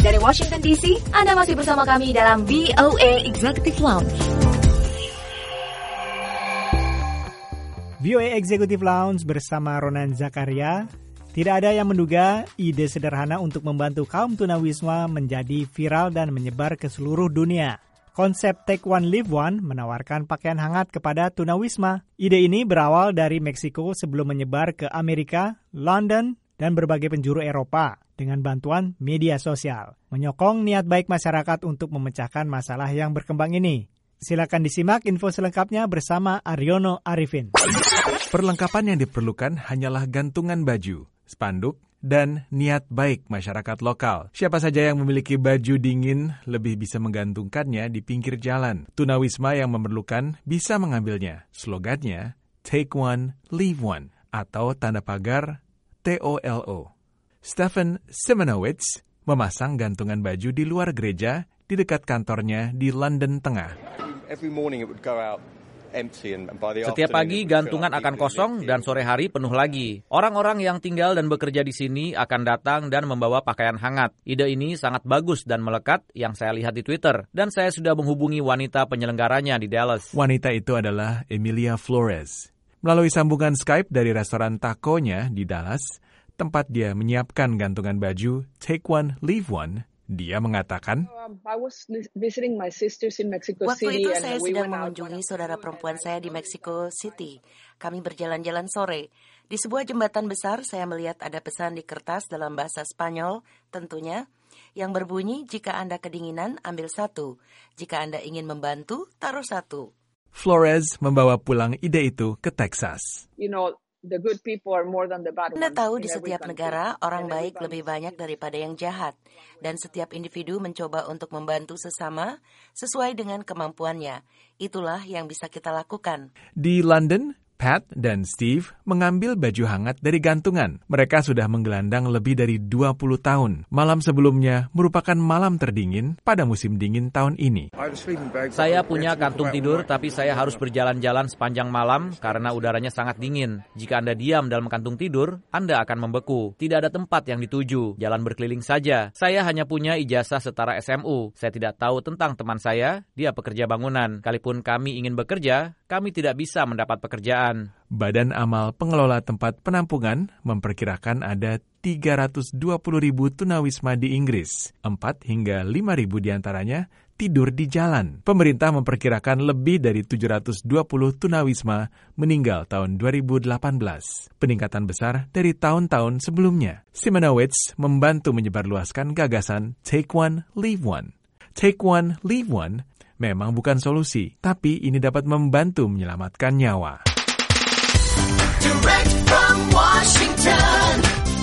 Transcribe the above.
dari Washington DC, Anda masih bersama kami dalam VOA Executive Lounge. VOA Executive Lounge bersama Ronan Zakaria. Tidak ada yang menduga ide sederhana untuk membantu kaum tunawisma menjadi viral dan menyebar ke seluruh dunia. Konsep Take One Live One menawarkan pakaian hangat kepada tunawisma. Ide ini berawal dari Meksiko sebelum menyebar ke Amerika, London, dan berbagai penjuru Eropa dengan bantuan media sosial. Menyokong niat baik masyarakat untuk memecahkan masalah yang berkembang ini. Silakan disimak info selengkapnya bersama Aryono Arifin. Perlengkapan yang diperlukan hanyalah gantungan baju, spanduk, dan niat baik masyarakat lokal. Siapa saja yang memiliki baju dingin lebih bisa menggantungkannya di pinggir jalan. Tunawisma yang memerlukan bisa mengambilnya. Slogannya, Take One, Leave One, atau tanda pagar TOLO. Stephen Simonowitz memasang gantungan baju di luar gereja di dekat kantornya di London Tengah. Setiap pagi gantungan akan kosong dan sore hari penuh lagi. Orang-orang yang tinggal dan bekerja di sini akan datang dan membawa pakaian hangat. Ide ini sangat bagus dan melekat yang saya lihat di Twitter. Dan saya sudah menghubungi wanita penyelenggaranya di Dallas. Wanita itu adalah Emilia Flores. Melalui sambungan Skype dari restoran takonya di Dallas, tempat dia menyiapkan gantungan baju Take One, Leave One, dia mengatakan, Waktu itu saya sedang mengunjungi saudara perempuan saya di Mexico City. Kami berjalan-jalan sore. Di sebuah jembatan besar, saya melihat ada pesan di kertas dalam bahasa Spanyol, tentunya, yang berbunyi, jika Anda kedinginan, ambil satu. Jika Anda ingin membantu, taruh satu. Flores membawa pulang ide itu ke Texas. Anda tahu di setiap negara, orang baik lebih banyak daripada yang jahat. Dan setiap individu mencoba untuk membantu sesama sesuai dengan kemampuannya. Itulah yang bisa kita lakukan. Di London, Pat dan Steve mengambil baju hangat dari gantungan. Mereka sudah menggelandang lebih dari 20 tahun. Malam sebelumnya merupakan malam terdingin pada musim dingin tahun ini. Saya punya kantung tidur, tapi saya harus berjalan-jalan sepanjang malam karena udaranya sangat dingin. Jika Anda diam dalam kantung tidur, Anda akan membeku. Tidak ada tempat yang dituju, jalan berkeliling saja. Saya hanya punya ijazah setara SMU. Saya tidak tahu tentang teman saya, dia pekerja bangunan. Kalaupun kami ingin bekerja, kami tidak bisa mendapat pekerjaan. Badan Amal Pengelola Tempat Penampungan memperkirakan ada 320.000 tunawisma di Inggris. 4 hingga 5.000 diantaranya tidur di jalan. Pemerintah memperkirakan lebih dari 720 tunawisma meninggal tahun 2018. Peningkatan besar dari tahun-tahun sebelumnya. Simonowitz membantu menyebarluaskan gagasan Take One, Leave One. Take One, Leave One memang bukan solusi, tapi ini dapat membantu menyelamatkan nyawa. Direct from Washington,